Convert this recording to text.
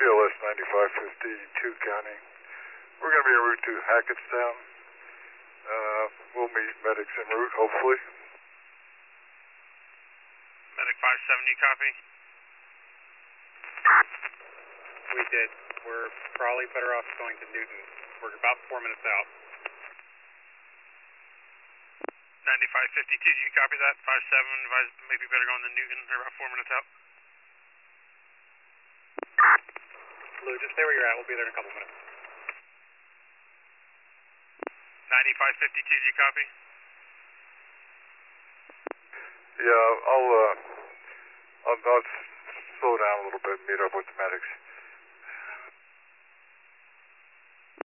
PLS 9552 County. We're going to be en route to Hackettstown. We'll meet medics en route, hopefully. Medic 570, copy. We did. We're probably better off going to Newton. We're about 4 minutes out. 9552, do you copy that? 57, advise maybe better going to Newton. They're about 4 minutes out. Lou, just stay where you're at. We'll be there in a couple minutes. 9552, do you copy? Yeah, I'll slow down a little bit and meet up with the medics.